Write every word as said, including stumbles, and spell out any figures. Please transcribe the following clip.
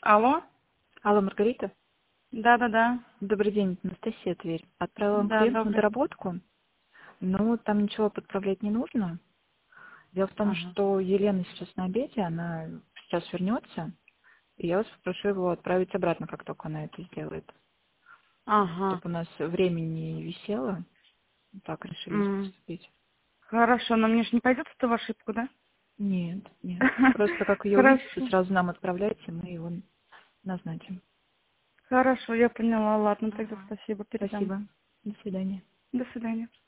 Алло? Алло, Маргарита? Да-да-да. Добрый день, Анастасия, Тверь. Отправила вам Да, клиент на добрый. доработку, но там ничего подправлять не нужно. Дело в том, Ага. что Елена сейчас на обеде, она сейчас вернется, и я вас попрошу его отправить обратно, как только она это сделает. Ага. Чтобы у нас времени не висело, так решили М. поступить. Хорошо, но мне же не пойдет это в ошибку, да? Нет, нет. Просто как ее увидите, Хорошо. сразу нам отправляйте, мы его назначим. Хорошо, я поняла. Ладно, тогда Ага. спасибо, передам. Спасибо. До свидания. До свидания.